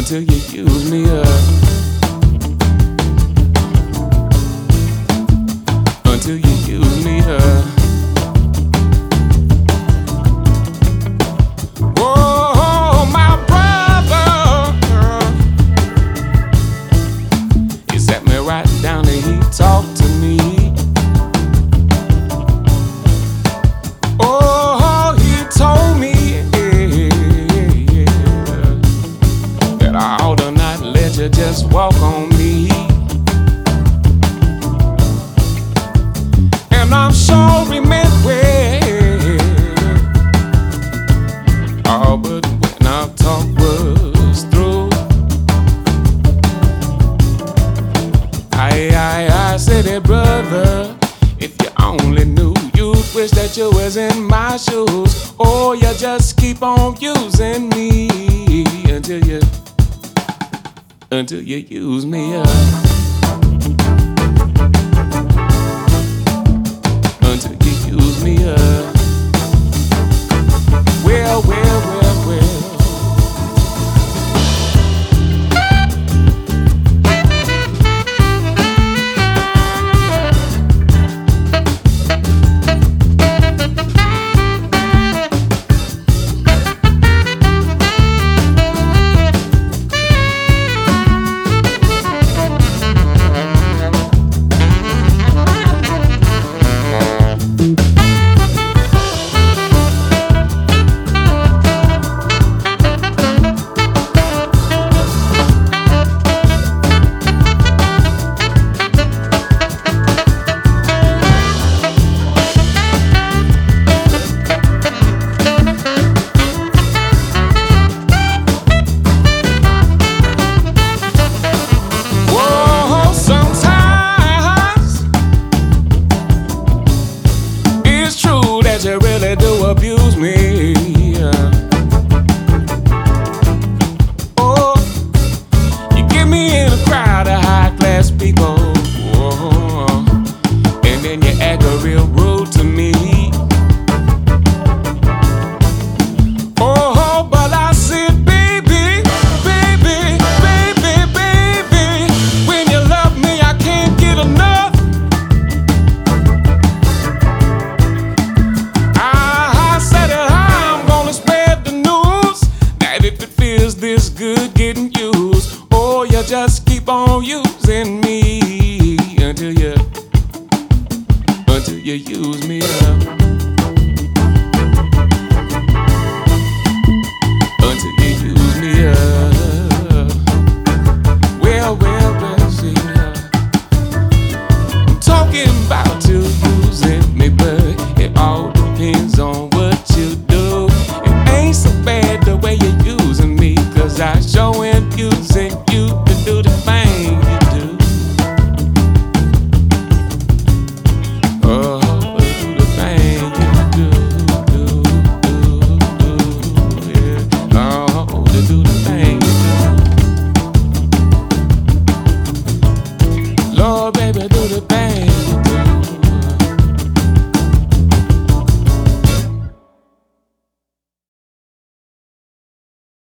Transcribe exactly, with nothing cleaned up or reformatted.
until you use me up, until you use me up. Oh, my brother, he sat me right down and he talked to me. Oh, he told me that I ought to not let you just walk on me. And I'm sure he meant well. Oh, but when our talk was through, I, I, I said, hey, brother, if you only knew, you'd wish that you was in my shoes. Or you just keep on using me until you, until you use me up, until you use me up. Well, well, well, well. You really do abuse me. Oh, you get me in a crowd of high-class people. Oh, and then you act real rude to me. Oh, but I said, baby, baby, baby, baby, when you love me, I can't get enough. This good getting used, or you just keep on using me